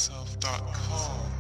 self.com.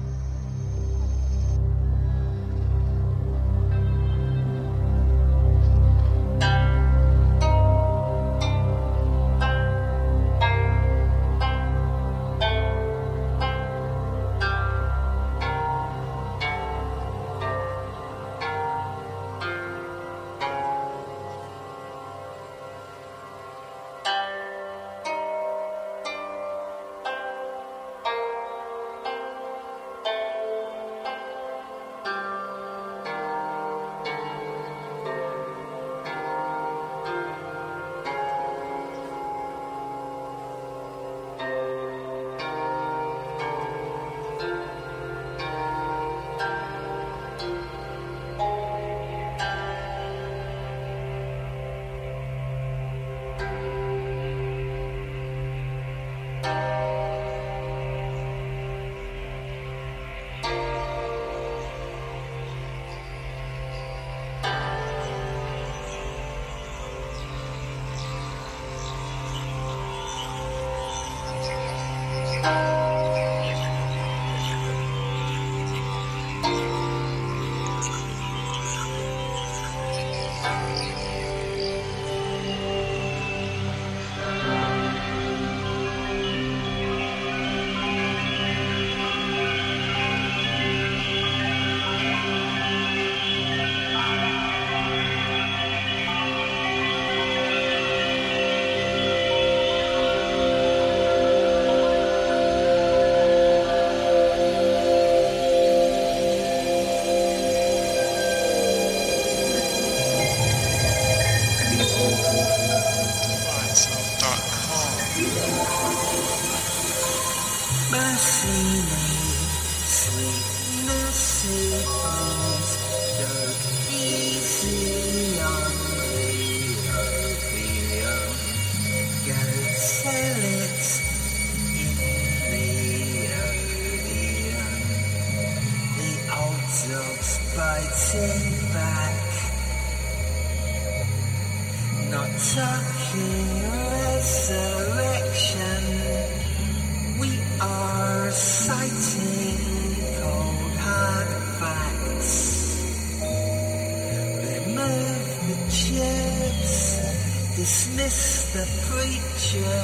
Dismiss the preacher,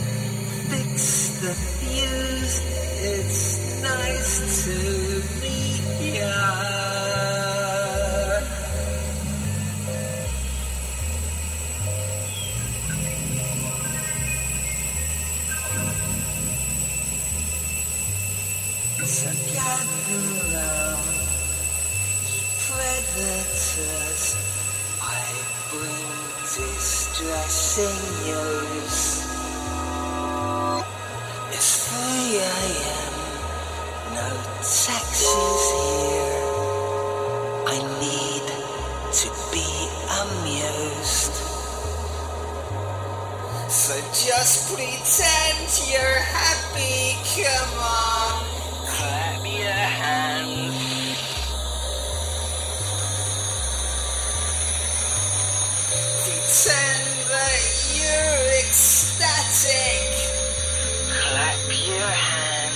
fix the fuse, it's nice to meet ya. So gather round, predators, I bring distressing news. It's 3 a.m. No taxis here. I need to be amused. So just pretend you're happy. Come on, clap your hands. Pretend that you're ecstatic. Clap your hands.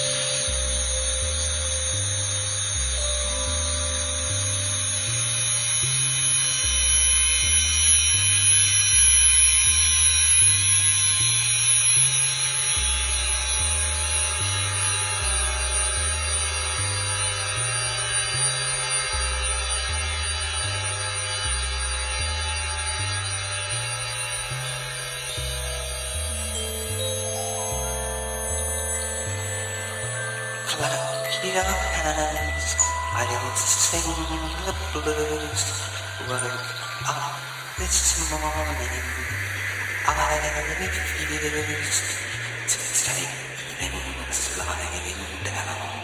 Clap your hands, I'll sing the blues. Woke up this morning, I refused to take things lying down.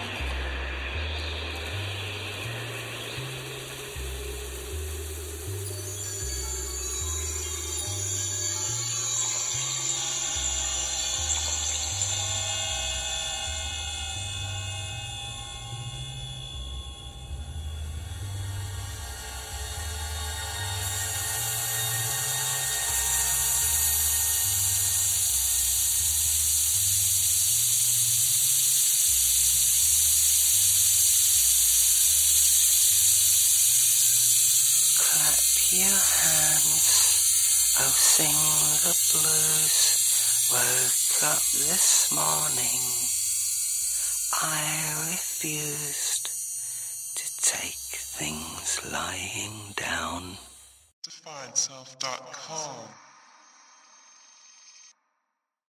your hands. Oh, sing the blues. Woke up this morning. I refused to take things lying down. DefineSelf.com